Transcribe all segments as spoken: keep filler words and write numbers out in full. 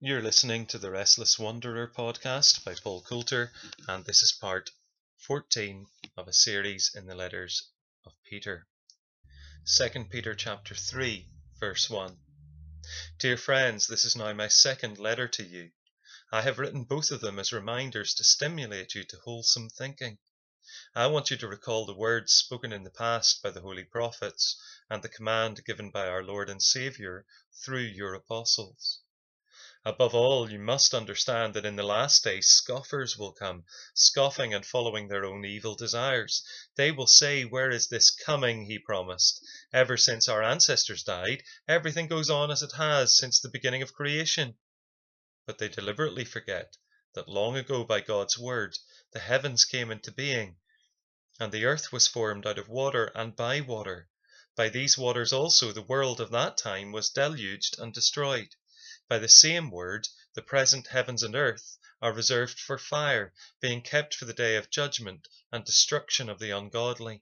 You're listening to the Restless Wanderer podcast by Paul Coulter, and this is part fourteen of a series in the letters of Peter. Second Peter chapter three, verse one. Dear friends, this is now my second letter to you. I have written both of them as reminders to stimulate you to wholesome thinking. I want you to recall the words spoken in the past by the holy prophets and the command given by our Lord and Saviour through your apostles. Above all, you must understand that in the last days scoffers will come, scoffing and following their own evil desires. They will say, "Where is this coming he promised? Ever since our ancestors died, everything goes on as it has since the beginning of creation." But they deliberately forget that long ago by God's word, the heavens came into being, and the earth was formed out of water and by water. By these waters also the world of that time was deluged and destroyed. By the same word, the present heavens and earth are reserved for fire, being kept for the day of judgment and destruction of the ungodly.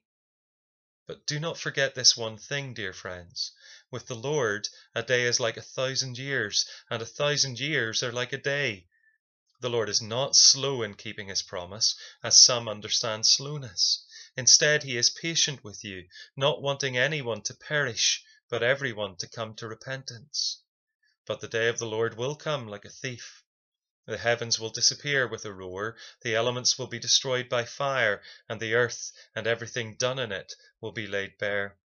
But do not forget this one thing, dear friends. With the Lord, a day is like a thousand years, and a thousand years are like a day. The Lord is not slow in keeping his promise, as some understand slowness. Instead, he is patient with you, not wanting anyone to perish, but everyone to come to repentance. But the day of the Lord will come like a thief. The heavens will disappear with a roar, the elements will be destroyed by fire, and the earth and everything done in it will be laid bare.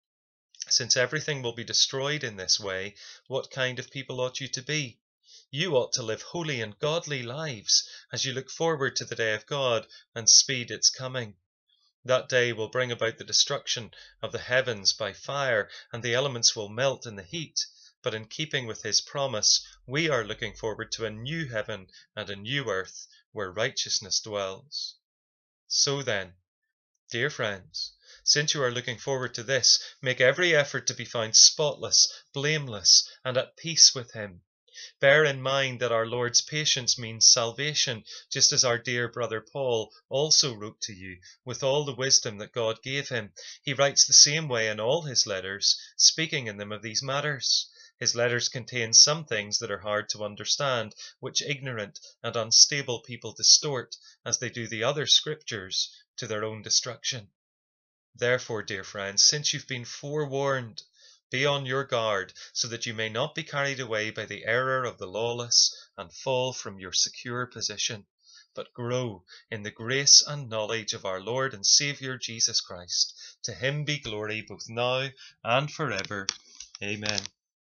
Since everything will be destroyed in this way, what kind of people ought you to be? You ought to live holy and godly lives as you look forward to the day of God and speed its coming. That day will bring about the destruction of the heavens by fire, and the elements will melt in the heat. But in keeping with his promise, we are looking forward to a new heaven and a new earth where righteousness dwells. So then, dear friends, since you are looking forward to this, make every effort to be found spotless, blameless, and at peace with him. Bear in mind that our Lord's patience means salvation, just as our dear brother Paul also wrote to you, with all the wisdom that God gave him. He writes the same way in all his letters, speaking in them of these matters. His letters contain some things that are hard to understand, which ignorant and unstable people distort, as they do the other scriptures, to their own destruction. Therefore, dear friends, since you've been forewarned, be on your guard, so that you may not be carried away by the error of the lawless and fall from your secure position, but grow in the grace and knowledge of our Lord and Saviour Jesus Christ. To him be glory both now and forever. Amen.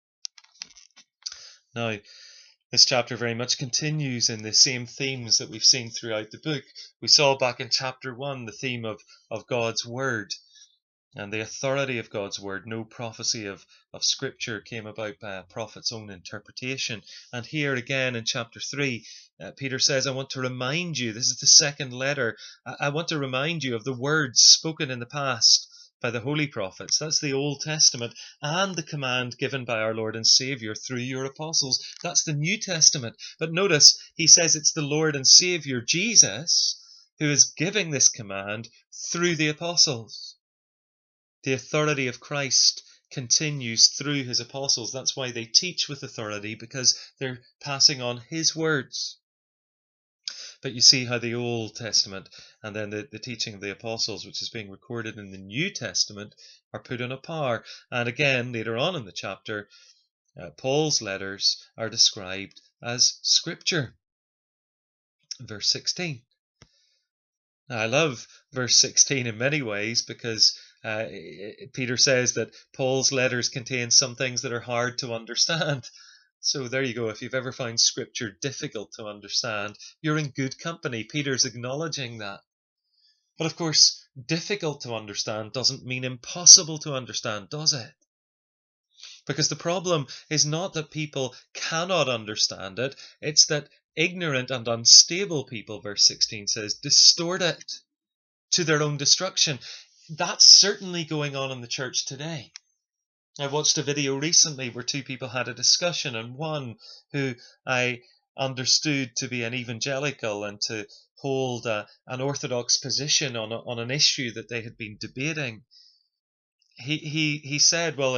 Now, this chapter very much continues in the same themes that we've seen throughout the book. We saw back in chapter one the theme of, of God's Word and the authority of God's Word. No prophecy of, of Scripture came about by a prophet's own interpretation. And here again in chapter three, uh, Peter says, I want to remind you, this is the second letter, I, I want to remind you of the words spoken in the past by the holy prophets. That's the Old Testament, and the command given by our Lord and Saviour through your apostles. That's the New Testament. But notice, he says it's the Lord and Saviour, Jesus, who is giving this command through the apostles. The authority of Christ continues through his apostles. That's why they teach with authority, because they're passing on his words. But you see how the Old Testament and then the, the teaching of the apostles, which is being recorded in the New Testament, are put on a par. And again, later on in the chapter, uh, Paul's letters are described as Scripture. Verse sixteen. Now, I love verse sixteen in many ways because uh, Peter says that Paul's letters contain some things that are hard to understand. So there you go. If you've ever found Scripture difficult to understand, you're in good company. Peter's acknowledging that. But of course, difficult to understand doesn't mean impossible to understand, does it? Because the problem is not that people cannot understand it, it's that ignorant and unstable people, verse sixteen says, distort it to their own destruction. That's certainly going on in the church today. I watched a video recently where two people had a discussion, and one who I understood to be an evangelical and to hold a, an orthodox position on, a, on an issue that they had been debating, he, he, he said, well, if we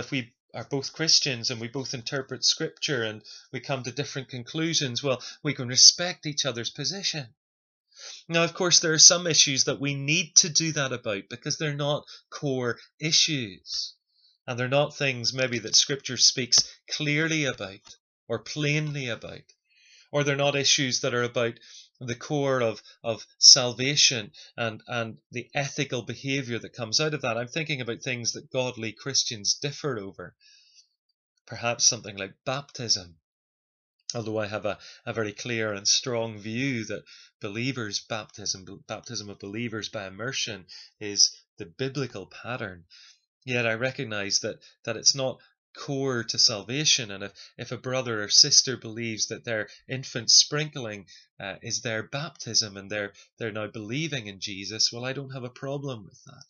are both Christians and we both interpret Scripture and we come to different conclusions, well, we can respect each other's position. Now, of course, there are some issues that we need to do that about because they're not core issues. And they're not things maybe that Scripture speaks clearly about or plainly about. Or they're not issues that are about the core of, of salvation and, and the ethical behavior that comes out of that. I'm thinking about things that godly Christians differ over. Perhaps something like baptism. Although I have a, a very clear and strong view that believers' baptism, baptism of believers by immersion, is the biblical pattern. Yet I recognize that, that it's not core to salvation. And if, if a brother or sister believes that their infant sprinkling uh, is their baptism and they're, they're now believing in Jesus, well, I don't have a problem with that.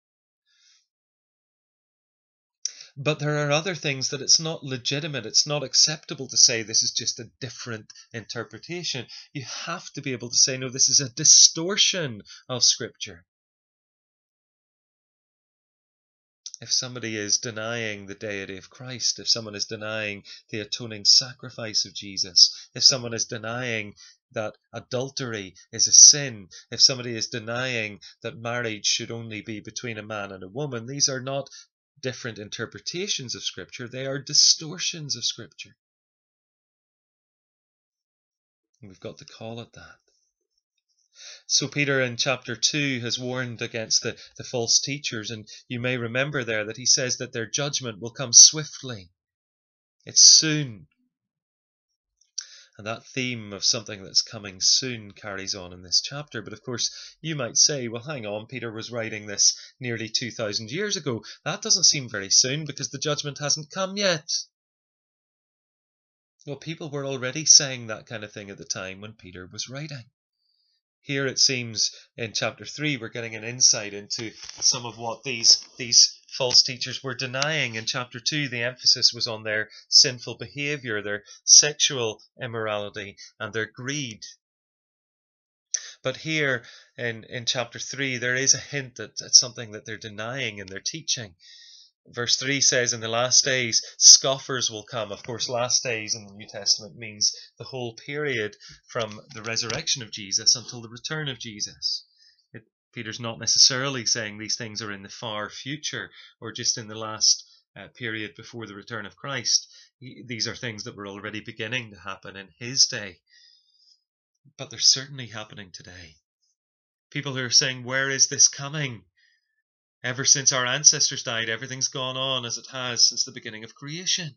But there are other things that it's not legitimate, it's not acceptable to say this is just a different interpretation. You have to be able to say, no, this is a distortion of Scripture. If somebody is denying the deity of Christ, if someone is denying the atoning sacrifice of Jesus, if someone is denying that adultery is a sin, if somebody is denying that marriage should only be between a man and a woman, these are not different interpretations of Scripture, they are distortions of Scripture. And we've got to call it that. So Peter in chapter two has warned against the, the false teachers, and you may remember there that he says that their judgment will come swiftly. It's soon. And that theme of something that's coming soon carries on in this chapter. But of course, you might say, well, hang on, Peter was writing this nearly two thousand years ago. That doesn't seem very soon because the judgment hasn't come yet. Well, people were already saying that kind of thing at the time when Peter was writing. Here it seems in chapter three we're getting an insight into some of what these, these false teachers were denying. In chapter two the emphasis was on their sinful behavior, their sexual immorality and their greed. But here in, in chapter three there is a hint at, at something that they're denying in their teaching. Verse three says, in the last days, scoffers will come. Of course, last days in the New Testament means the whole period from the resurrection of Jesus until the return of Jesus. It, Peter's not necessarily saying these things are in the far future or just in the last uh, period before the return of Christ. He, these are things that were already beginning to happen in his day. But they're certainly happening today. People who are saying, where is this coming? Ever since our ancestors died, everything's gone on as it has since the beginning of creation.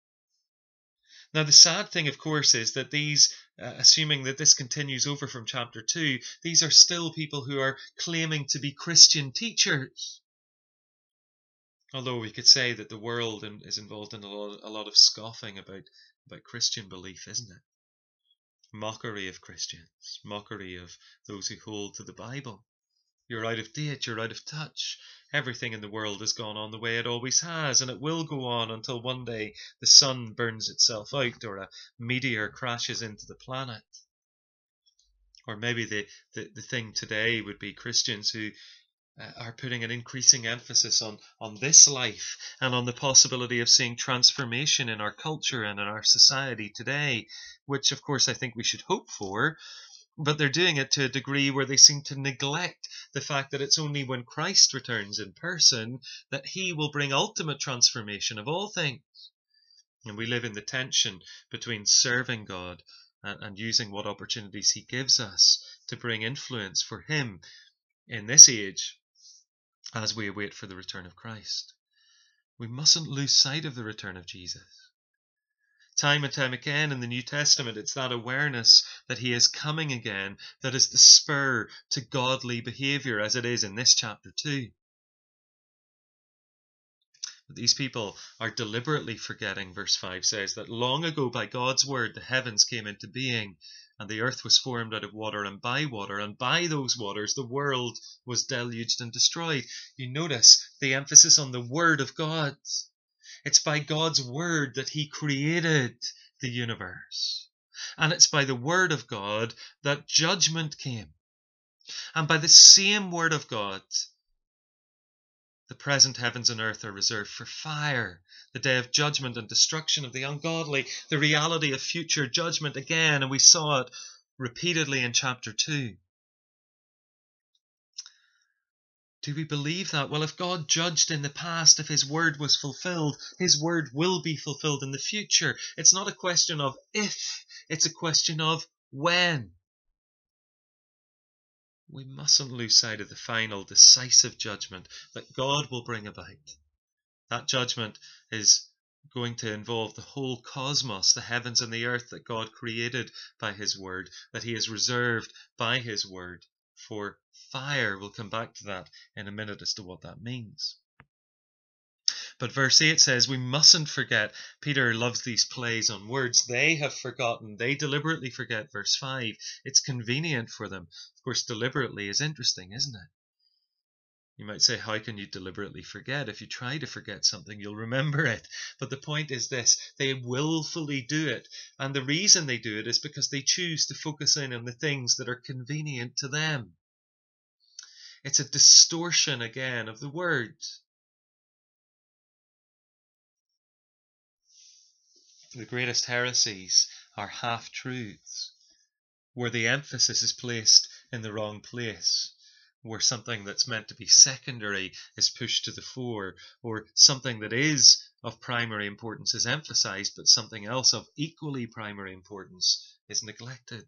Now, the sad thing, of course, is that these, uh, assuming that this continues over from chapter two, these are still people who are claiming to be Christian teachers. Although we could say that the world is involved in a lot, a lot of scoffing about, about Christian belief, isn't it? Mockery of Christians, mockery of those who hold to the Bible. You're out of date, you're out of touch. Everything in the world has gone on the way it always has, and it will go on until one day the sun burns itself out or a meteor crashes into the planet. Or maybe the, the, the thing today would be Christians who uh, are putting an increasing emphasis on, on this life and on the possibility of seeing transformation in our culture and in our society today, which of course I think we should hope for. But they're doing it to a degree where they seem to neglect the fact that it's only when Christ returns in person that he will bring ultimate transformation of all things. And we live in the tension between serving God and, and using what opportunities he gives us to bring influence for him in this age as we await for the return of Christ. We mustn't lose sight of the return of Jesus. Time and time again in the New Testament, it's that awareness that he is coming again that is the spur to godly behavior, as it is in this chapter too. But these people are deliberately forgetting, verse five says, that long ago by God's word the heavens came into being, and the earth was formed out of water and by water, and by those waters the world was deluged and destroyed. You notice the emphasis on the word of God. It's by God's word that he created the universe. And it's by the word of God that judgment came. And by the same word of God The present heavens and earth are reserved for fire, the day of judgment and destruction of the ungodly, the reality of future judgment again, and we saw it repeatedly in chapter two. Do we believe that? Well, if God judged in the past, if his word was fulfilled, his word will be fulfilled in the future. It's not a question of if, it's a question of when. We mustn't lose sight of the final, decisive judgment that God will bring about. That judgment is going to involve the whole cosmos, the heavens and the earth that God created by his word, that he has reserved by his word for fire. We'll come back to that in a minute as to what that means. But verse eight says we mustn't forget. Peter loves these plays on words. They have forgotten. They deliberately forget verse five. It's convenient for them. Of course, deliberately is interesting, isn't it? You might say, how can you deliberately forget? If you try to forget something, you'll remember it. But the point is this, they willfully do it. And the reason they do it is because they choose to focus in on the things that are convenient to them. It's a distortion, again, of the word. The greatest heresies are half-truths, where the emphasis is placed in the wrong place, where something that's meant to be secondary is pushed to the fore, or something that is of primary importance is emphasized, but something else of equally primary importance is neglected.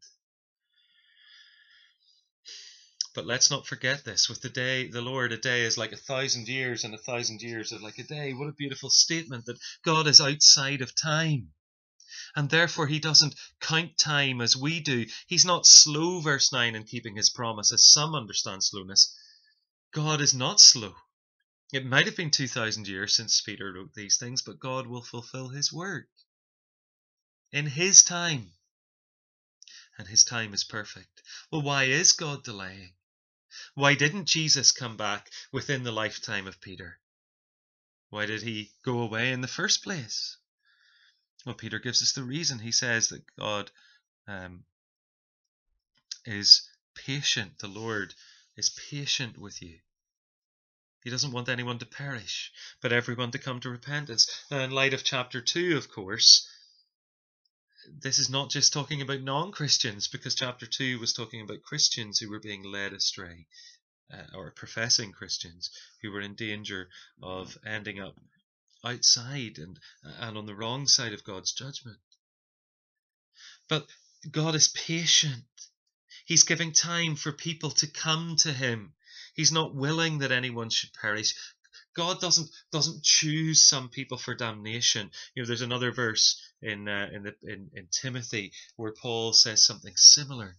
But let's not forget this. With the day, the Lord, a day is like a thousand years, and a thousand years are like a day. What a beautiful statement that God is outside of time. And therefore he doesn't count time as we do. He's not slow, verse nine, in keeping his promise, as some understand slowness. God is not slow. It might have been two thousand years since Peter wrote these things, but God will fulfill his word in his time. And his time is perfect. Well, why is God delaying? Why didn't Jesus come back within the lifetime of Peter? Why did he go away in the first place? Well, Peter gives us the reason. He says that God um, is patient. The Lord is patient with you. He doesn't want anyone to perish, but everyone to come to repentance. Now, in light of chapter two, of course, this is not just talking about non-Christians, because chapter two was talking about Christians who were being led astray, uh, or professing Christians who were in danger of ending up outside and, and on the wrong side of God's judgment. But God is patient. He's giving time for people to come to him. He's not willing that anyone should perish. God doesn't doesn't choose some people for damnation. You know, there's another verse in uh, in, the, in in Timothy where Paul says something similar.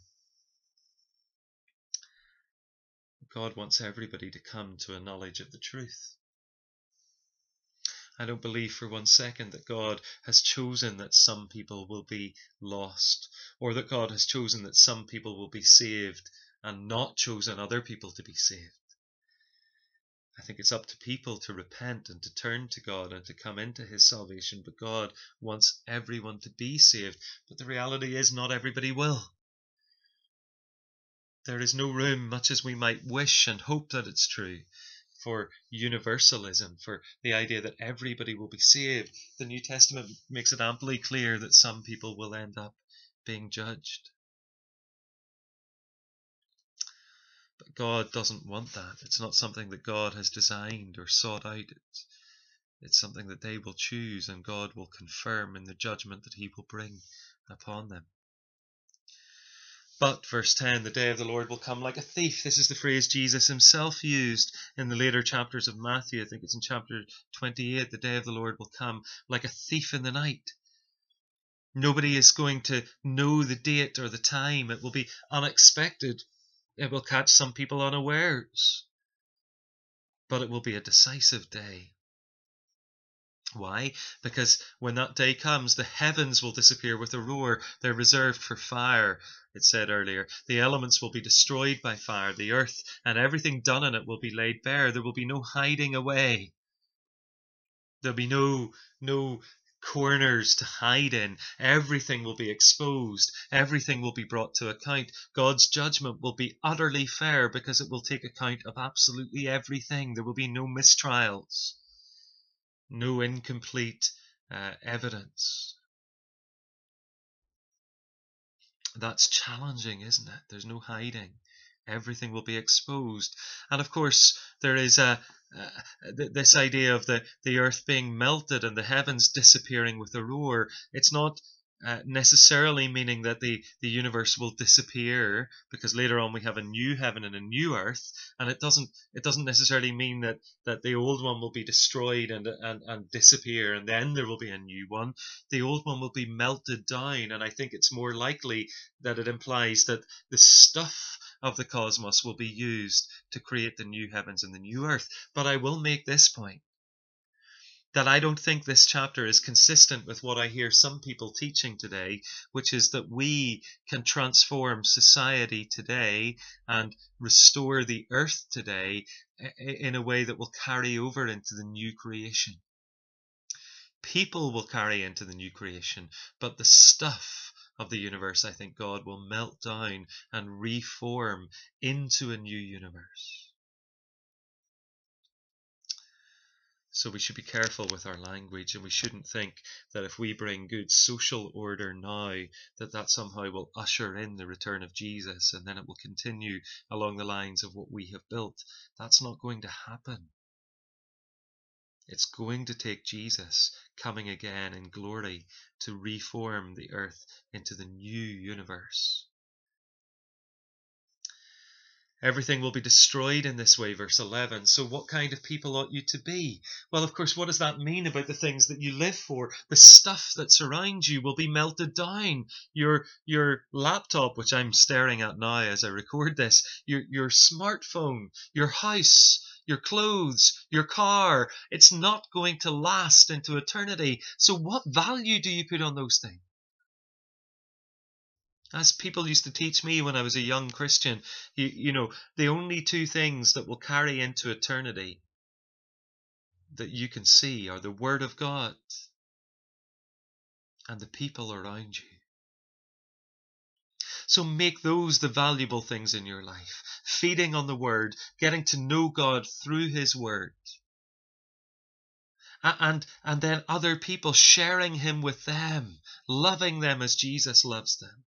God wants everybody to come to a knowledge of the truth. I don't believe for one second that God has chosen that some people will be lost, or that God has chosen that some people will be saved and not chosen other people to be saved. I think it's up to people to repent and to turn to God and to come into his salvation, but God wants everyone to be saved. But the reality is not everybody will. There is no room, much as we might wish and hope that it's true, for universalism, for the idea that everybody will be saved. The New Testament makes it amply clear that some people will end up being judged. But God doesn't want that. It's not something that God has designed or sought out. It's, it's something that they will choose, and God will confirm in the judgment that he will bring upon them. But, verse ten, the day of the Lord will come like a thief. This is the phrase Jesus himself used in the later chapters of Matthew. I think it's in chapter twenty-eight. The day of the Lord will come like a thief in the night. Nobody is going to know the date or the time. It will be unexpected. It will catch some people unawares. But it will be a decisive day. Why? Because when that day comes, the heavens will disappear with a roar. They're reserved for fire, it said earlier. The elements will be destroyed by fire. The earth and everything done in it will be laid bare. There will be no hiding away. There'll be no, no corners to hide in. Everything will be exposed. Everything will be brought to account. God's judgment will be utterly fair because it will take account of absolutely everything. There will be no mistrials, no incomplete uh, evidence. That's challenging, isn't it? There's no hiding. Everything will be exposed. And of course, there is a, uh, th- this idea of the, the earth being melted and the heavens disappearing with a roar. It's not uh, necessarily meaning that the, the universe will disappear, because later on we have a new heaven and a new earth, and it doesn't it doesn't necessarily mean that, that the old one will be destroyed and, and, and disappear and then there will be a new one. The old one will be melted down, and I think it's more likely that it implies that the stuff of the cosmos will be used to create the new heavens and the new earth. But I will make this point, that I don't think this chapter is consistent with what I hear some people teaching today, which is that we can transform society today and restore the earth today in a way that will carry over into the new creation. People will carry into the new creation, but the stuff of the universe, I think God will melt down and reform into a new universe. So we should be careful with our language, and we shouldn't think that if we bring good social order now, that that somehow will usher in the return of Jesus and then it will continue along the lines of what we have built. That's not going to happen. It's going to take Jesus coming again in glory to reform the earth into the new universe. Everything will be destroyed in this way, verse eleven. So what kind of people ought you to be? Well, of course, what does that mean about the things that you live for? The stuff that surrounds you will be melted down. Your your laptop, which I'm staring at now as I record this, your, your smartphone, your house, your clothes, your car, it's not going to last into eternity. So what value do you put on those things? As people used to teach me when I was a young Christian, you, you know, the only two things that will carry into eternity that you can see are the Word of God and the people around you. So make those the valuable things in your life. Feeding on the Word, getting to know God through His Word. And, and then other people, sharing Him with them, loving them as Jesus loves them.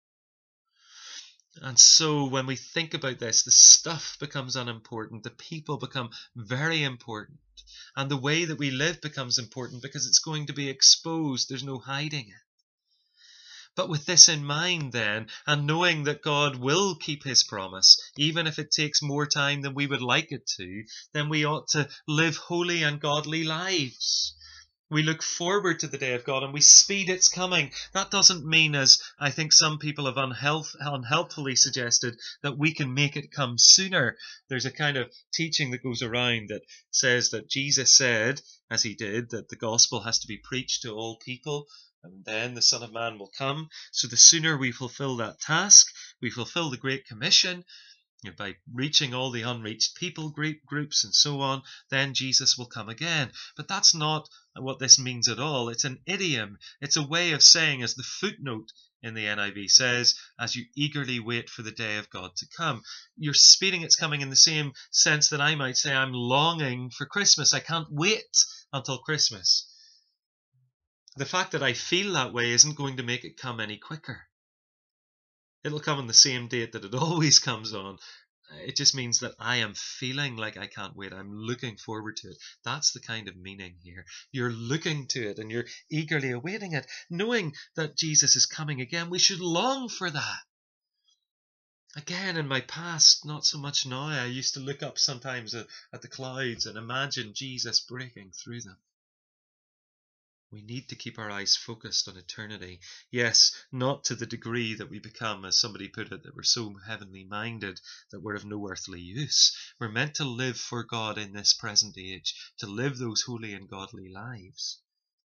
And so when we think about this, the stuff becomes unimportant. The people become very important. And the way that we live becomes important because it's going to be exposed. There's no hiding it. But with this in mind then, and knowing that God will keep His promise, even if it takes more time than we would like it to, then we ought to live holy and godly lives. We look forward to the day of God and we speed its coming. That doesn't mean, as I think some people have unhealth, unhelpfully suggested, that we can make it come sooner. There's a kind of teaching that goes around that says that Jesus said, as He did, that the gospel has to be preached to all people, and then the Son of Man will come. So the sooner we fulfill that task, we fulfill the Great Commission, you know, by reaching all the unreached people group, groups and so on, then Jesus will come again. But that's not what this means at all. It's an idiom. It's a way of saying, as the footnote in the N I V says, as you eagerly wait for the day of God to come. You're speeding its coming in the same sense that I might say I'm longing for Christmas. I can't wait until Christmas. The fact that I feel that way isn't going to make it come any quicker. It'll come on the same date that it always comes on. It just means that I am feeling like I can't wait. I'm looking forward to it. That's the kind of meaning here. You're looking to it and you're eagerly awaiting it, knowing that Jesus is coming again. We should long for that. Again, in my past, not so much now, I used to look up sometimes at, at the clouds and imagine Jesus breaking through them. We need to keep our eyes focused on eternity. Yes, not to the degree that we become, as somebody put it, that we're so heavenly minded that we're of no earthly use. We're meant to live for God in this present age, to live those holy and godly lives.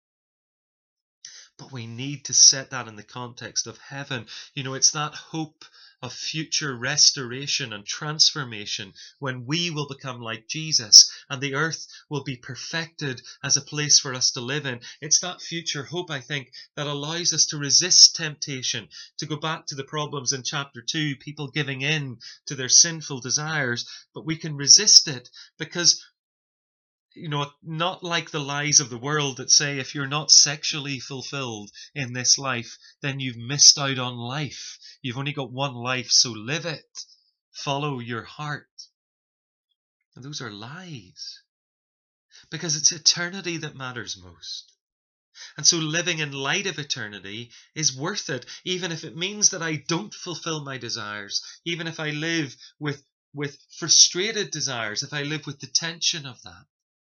But we need to set that in the context of heaven. You know, it's that hope of future restoration and transformation when we will become like Jesus. and the earth will be perfected as a place for us to live in. It's that future hope, I think, that allows us to resist temptation. To go back to the problems in chapter two, people giving in to their sinful desires, but we can resist it because, you know, not like the lies of the world that say if you're not sexually fulfilled in this life, then you've missed out on life. You've only got one life, so live it. Follow your heart. And those are lies. Because it's eternity that matters most. And so living in light of eternity is worth it, even if it means that I don't fulfill my desires, even if I live with, with frustrated desires, if I live with the tension of that.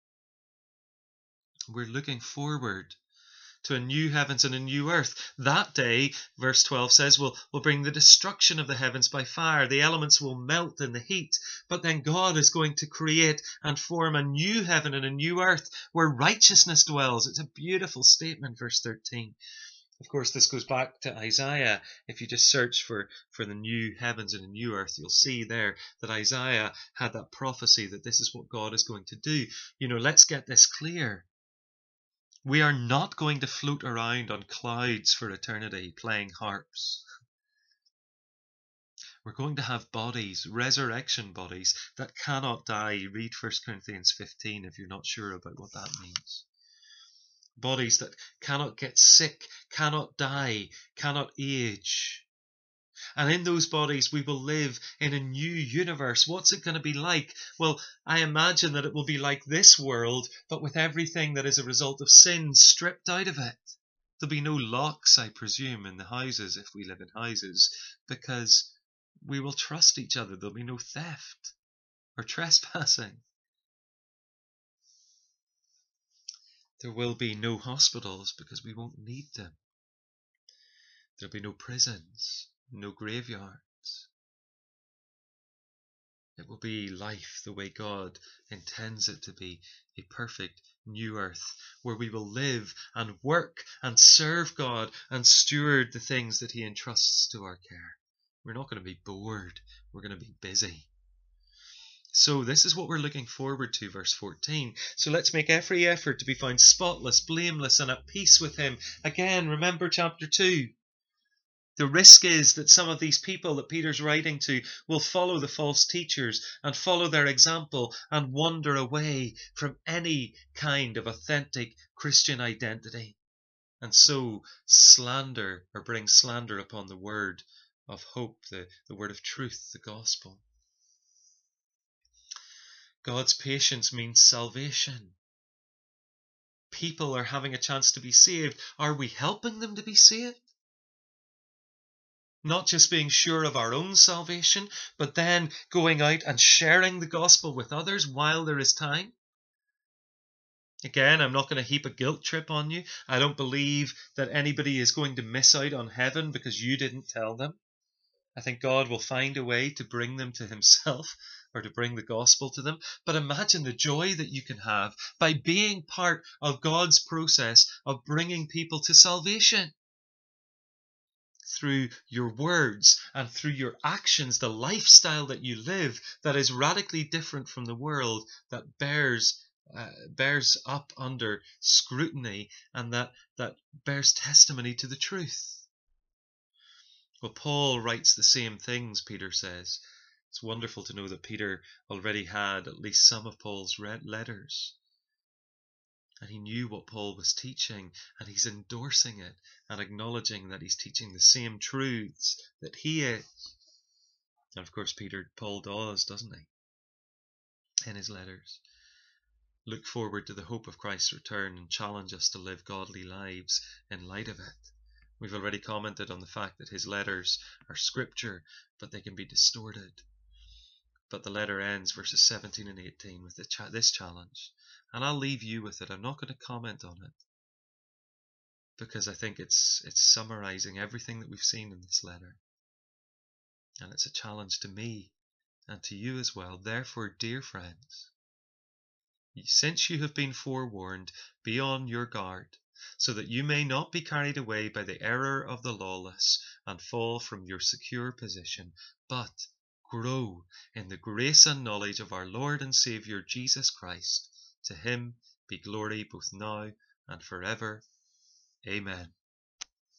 We're looking forward to a new heavens and a new earth. That day, verse twelve says, will will bring the destruction of the heavens by fire. The elements will melt in the heat. But then God is going to create and form a new heaven and a new earth where righteousness dwells. It's a beautiful statement, verse thirteen. Of course, this goes back to Isaiah. If you just search for, for the new heavens and a new earth, you'll see there that Isaiah had that prophecy that this is what God is going to do. You know, let's get this clear. We are not going to float around on clouds for eternity playing harps. We're going to have bodies, resurrection bodies, that cannot die. Read First Corinthians fifteen if you're not sure about what that means. Bodies that cannot get sick, cannot die, cannot age. And in those bodies we will live in a new universe. What's it going to be like? Well, I imagine that it will be like this world, but with everything that is a result of sin stripped out of it. There'll be no locks, I presume, in the houses if we live in houses, because we will trust each other. There'll be no theft or trespassing. There will be no hospitals because we won't need them. There'll be no prisons, no graveyards. It will be life the way God intends it to be, a perfect new earth where we will live and work and serve God and steward the things that He entrusts to our care. We're not going to be bored. We're going to be busy. So this is what we're looking forward to, verse fourteen. So let's make every effort to be found spotless, blameless, and at peace with Him. Again, remember chapter two. The risk is that some of these people that Peter's writing to will follow the false teachers and follow their example and wander away from any kind of authentic Christian identity. And so slander or bring slander upon the word of hope, the, the word of truth, the gospel. God's patience means salvation. People are having a chance to be saved. Are we helping them to be saved? Not just being sure of our own salvation, but then going out and sharing the gospel with others while there is time. Again, I'm not going to heap a guilt trip on you. I don't believe that anybody is going to miss out on heaven because you didn't tell them. I think God will find a way to bring them to Himself or to bring the gospel to them. But imagine the joy that you can have by being part of God's process of bringing people to salvation. Through your words and through your actions, the lifestyle that you live that is radically different from the world, that bears uh, bears up under scrutiny and that, that bears testimony to the truth. Well, Paul writes the same things, Peter says. It's wonderful to know that Peter already had at least some of Paul's letters. And he knew what Paul was teaching, and he's endorsing it and acknowledging that he's teaching the same truths that he is. And of course, Peter, Paul does, doesn't he? In his letters. Look forward to the hope of Christ's return and challenge us to live godly lives in light of it. We've already commented on the fact that his letters are scripture, but they can be distorted. But the letter ends, verses seventeen and eighteen, with this challenge. And I'll leave you with it. I'm not going to comment on it, because I think it's it's summarizing everything that we've seen in this letter. And it's a challenge to me and to you as well. Therefore, dear friends, since you have been forewarned, be on your guard, so that you may not be carried away by the error of the lawless and fall from your secure position, but grow in the grace and knowledge of our Lord and Saviour Jesus Christ. To him be glory both now and forever. Amen.